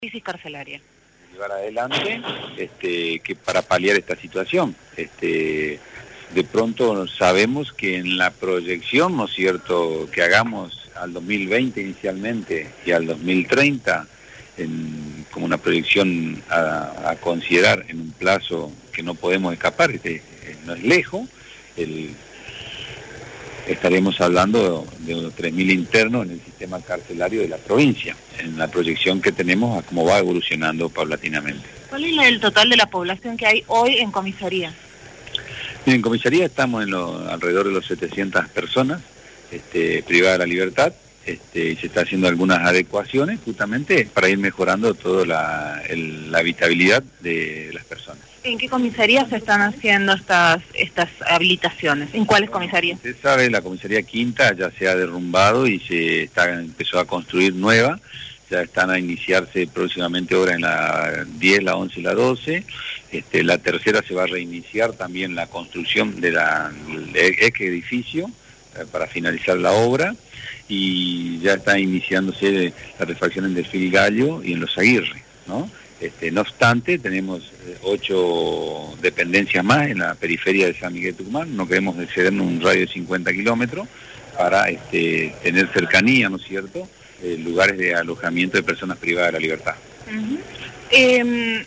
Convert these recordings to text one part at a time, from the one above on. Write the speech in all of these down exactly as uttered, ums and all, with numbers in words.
crisis carcelaria. Llevar adelante este, que para paliar esta situación. Este, de pronto sabemos que en la proyección, ¿no es cierto?, que hagamos al dos mil veinte inicialmente y al dos mil treinta, en, como una proyección a, a considerar en un plazo que no podemos escapar, este, no es lejos, el, estaremos hablando de unos tres mil internos en el sistema carcelario de la provincia, en la proyección que tenemos a cómo va evolucionando paulatinamente. ¿Cuál es el total de la población que hay hoy en comisaría? Bien, en comisaría estamos en lo, alrededor de los setecientas personas este, privadas de la libertad, este, y se está haciendo algunas adecuaciones justamente para ir mejorando toda la, el, la habitabilidad de las personas. ¿En qué comisarías se están haciendo estas estas habilitaciones? ¿En cuáles comisarías? Usted sabe, la comisaría Quinta ya se ha derrumbado y se está empezó a construir nueva. Ya están a iniciarse próximamente obras en la diez, la once y la doce. Este, la tercera se va a reiniciar también la construcción de la, del ex edificio eh, para finalizar la obra. Y ya está iniciándose la refacción en Delfín Gallo y en Los Aguirre, ¿no? Este, no obstante, tenemos eh, ocho dependencias más en la periferia de San Miguel de Tucumán. No queremos excedernos un radio de cincuenta kilómetros para este, tener cercanía, ¿no es cierto?, eh, lugares de alojamiento de personas privadas de la libertad. Uh-huh. eh,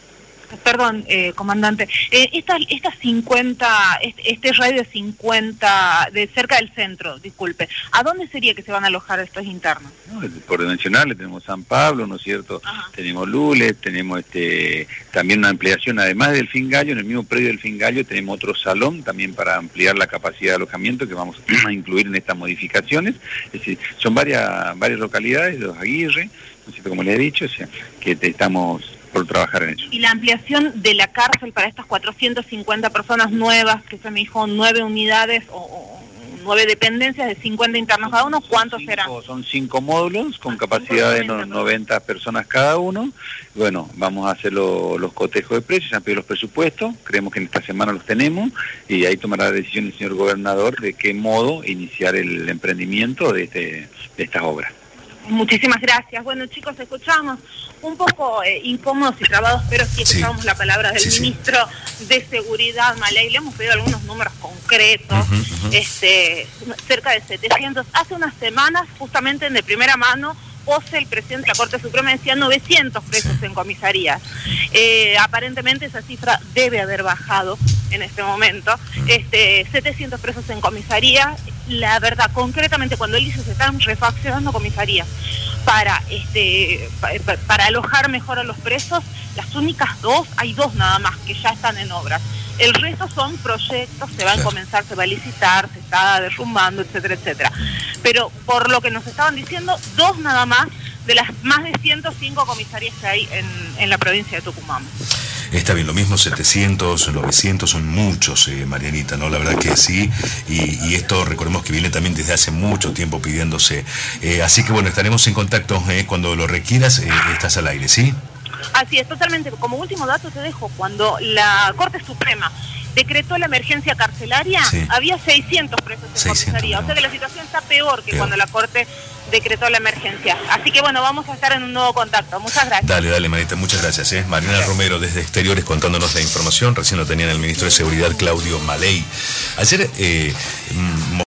perdón, eh, comandante, eh, estas estas cincuenta, este, este radio de cincuenta, de cerca del centro, disculpe, ¿a dónde sería que se van a alojar estos internos? No, por dimensionales tenemos San Pablo, ¿no es cierto? Ajá. Tenemos Lules, tenemos este también una ampliación, además del Delfín Gallo, en el mismo predio del Delfín Gallo tenemos otro salón también para ampliar la capacidad de alojamiento que vamos a incluir en estas modificaciones. Es decir, son varias varias localidades, Los Aguirre, ¿no es cierto?, como les he dicho, o sea, que te estamos por trabajar en eso. ¿Y la ampliación de la cárcel para estas cuatrocientas cincuenta personas nuevas, que se me dijo nueve unidades o, o nueve dependencias de cincuenta internos cada uno, cuántos cinco, serán? Son cinco módulos con ah, capacidad de no, noventa personas cada uno. Bueno, vamos a hacer lo, los cotejos de precios, se han pedido los presupuestos, creemos que en esta semana los tenemos y ahí tomará la decisión el señor gobernador de qué modo iniciar el emprendimiento de, este, de estas obras. Muchísimas gracias. Bueno, chicos, escuchamos un poco eh, incómodos y trabados, pero sí escuchamos sí. la palabra del sí, ministro sí. de Seguridad, Maley. Le hemos pedido algunos números concretos, uh-huh, uh-huh. este cerca de setecientos. Hace unas semanas, justamente de primera mano, Pose, el presidente de la Corte Suprema, decía novecientos presos sí. en comisarías. Eh, aparentemente esa cifra debe haber bajado en este momento. Este, setecientos presos en comisaría. La verdad, concretamente, cuando él dice se están refaccionando comisarías para este para, para alojar mejor a los presos, las únicas dos, hay dos nada más que ya están en obras. El resto son proyectos, se van a comenzar, se va a licitar, se está derrumbando, etcétera, etcétera. Pero por lo que nos estaban diciendo, dos nada más de las más de ciento cinco comisarías que hay en, en la provincia de Tucumán. Está bien, lo mismo, setecientos, novecientos, son muchos, eh, Marianita, ¿no? La verdad que sí, y, y esto recordemos que viene también desde hace mucho tiempo pidiéndose. Eh, así que bueno, estaremos en contacto eh, cuando lo requieras, eh, estás al aire, ¿sí? Así es, totalmente. Como último dato te dejo, cuando la Corte Suprema decretó la emergencia carcelaria, sí. había seiscientos presos en seiscientos, comisaría, no. O sea que la situación está peor que peor. Cuando la Corte decretó la emergencia. Así que bueno, vamos a estar en un nuevo contacto. Muchas gracias. Dale, dale, Marita, muchas gracias. ¿eh? Mariana Romero desde Exteriores contándonos la información. Recién lo tenían el ministro de Seguridad, Claudio Maley. Ayer, eh,